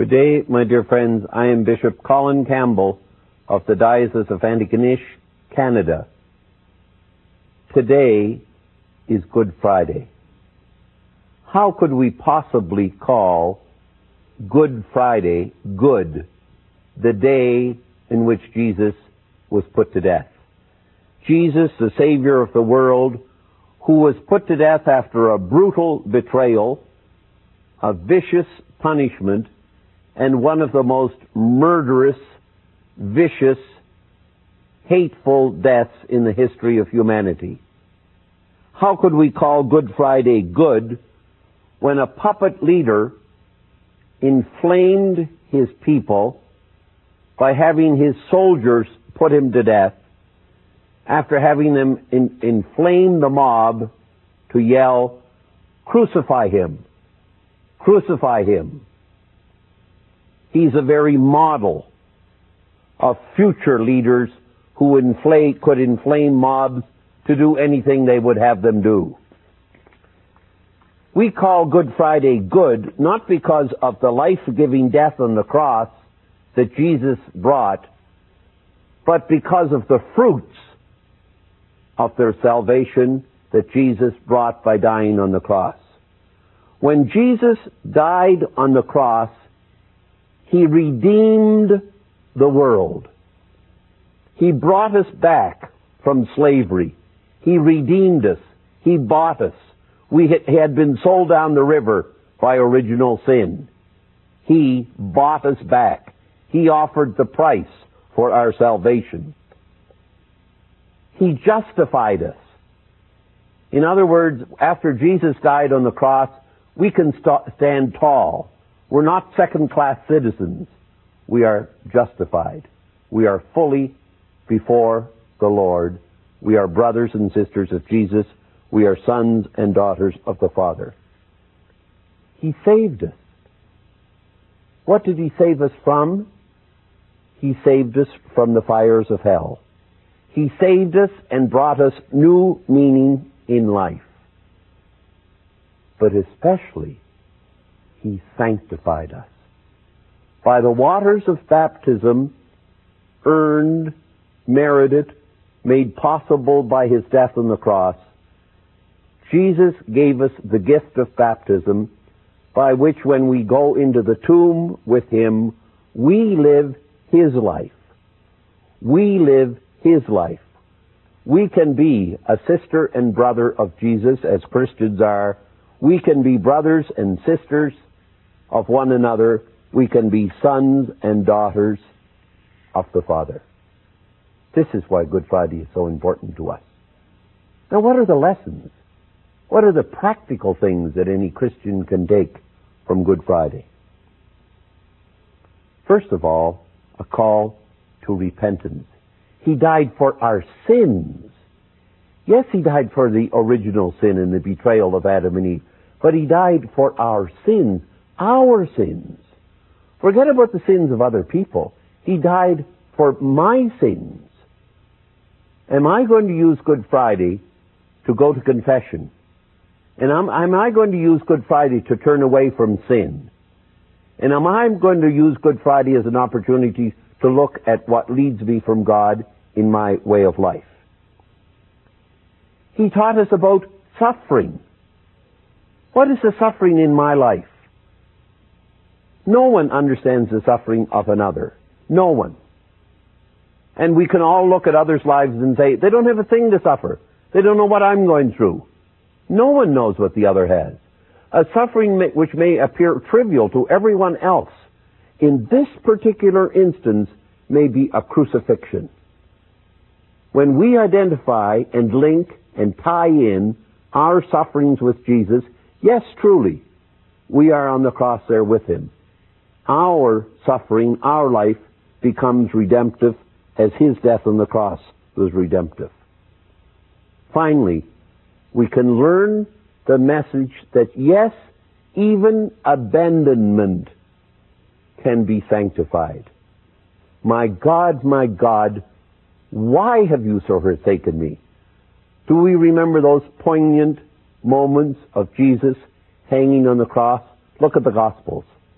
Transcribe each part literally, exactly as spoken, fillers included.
Good day, my dear friends. I am Bishop Colin Campbell of the Diocese of Antigonish, Canada. Today is Good Friday. How could we possibly call Good Friday good, the day in which Jesus was put to death? Jesus, the Savior of the world, who was put to death after a brutal betrayal, a vicious punishment, and one of the most murderous, vicious, hateful deaths in the history of humanity. How could we call Good Friday good when a puppet leader inflamed his people by having his soldiers put him to death after having them in, inflame the mob to yell, "Crucify him! Crucify him!" He's a very model of future leaders who inflate, could inflame mobs to do anything they would have them do. We call Good Friday good not because of the life-giving death on the cross that Jesus brought, but because of the fruits of their salvation that Jesus brought by dying on the cross. When Jesus died on the cross, He redeemed the world. He brought us back from slavery. He redeemed us. He bought us. We had been sold down the river by original sin. He bought us back. He offered the price for our salvation. He justified us. In other words, after Jesus died on the cross, we can st- stand tall. We're not second-class citizens. We are justified. We are fully before the Lord. We are brothers and sisters of Jesus. We are sons and daughters of the Father. He saved us. What did He save us from? He saved us from the fires of hell. He saved us and brought us new meaning in life. But especially, He sanctified us. By the waters of baptism, earned, merited, made possible by His death on the cross, Jesus gave us the gift of baptism, by which when we go into the tomb with Him, we live His life. We live His life. We can be a sister and brother of Jesus, as Christians are. We can be brothers and sisters of one another. We can be sons and daughters of the Father. This is why Good Friday is so important to us. Now, what are the lessons? What are the practical things that any Christian can take from Good Friday? First of all, a call to repentance. He died for our sins. Yes, He died for the original sin and the betrayal of Adam and Eve, but He died for our sins, our sins. Forget about the sins of other people. He died for my sins. Am I going to use Good Friday to go to confession? And am, am I going to use Good Friday to turn away from sin? And am I going to use Good Friday as an opportunity to look at what leads me from God in my way of life? He taught us about suffering. What is the suffering in my life? No one understands the suffering of another. No one. And we can all look at others' lives and say, they don't have a thing to suffer. They don't know what I'm going through. No one knows what the other has. A suffering may, which may appear trivial to everyone else, in this particular instance, may be a crucifixion. When we identify and link and tie in our sufferings with Jesus, yes, truly, we are on the cross there with Him. Our suffering, our life, becomes redemptive as His death on the cross was redemptive. Finally, we can learn the message that yes, even abandonment can be sanctified. My God, my God, why have you so forsaken me? Do we remember those poignant moments of Jesus hanging on the cross? Look at the Gospels.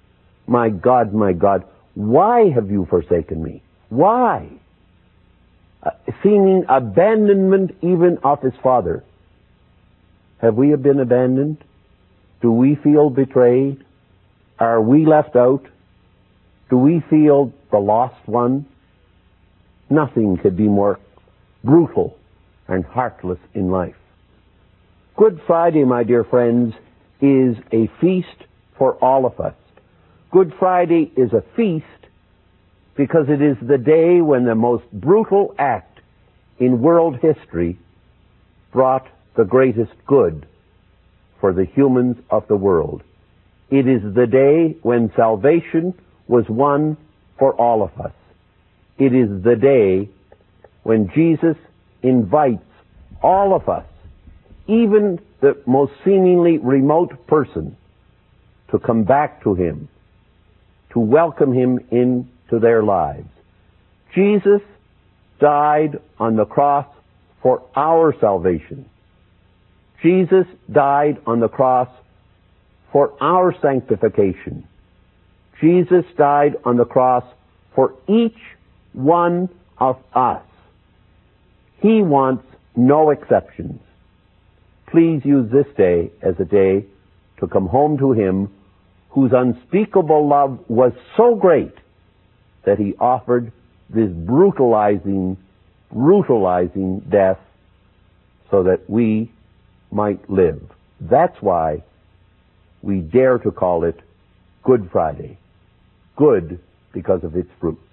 my God, my God, why have you forsaken me? Why? Uh, seeming abandonment even of his Father. Have we been abandoned? Do we feel betrayed? Are we left out? Do we feel the lost one? Nothing could be more brutal and heartless in life. Good Friday, my dear friends, is a feast for all of us. Good Friday is a feast because it is the day when the most brutal act in world history brought the greatest good for the humans of the world. It is the day when salvation was won for all of us. It is the day when Jesus invites all of us, even the most seemingly remote person, to come back to him, to welcome him into their lives. Jesus died on the cross for our salvation. Jesus died on the cross for our sanctification. Jesus died on the cross for each one of us. He wants no exceptions. Please use this day as a day to come home to him whose unspeakable love was so great that he offered this brutalizing, brutalizing death so that we might live. That's why we dare to call it Good Friday. Good because of its fruit.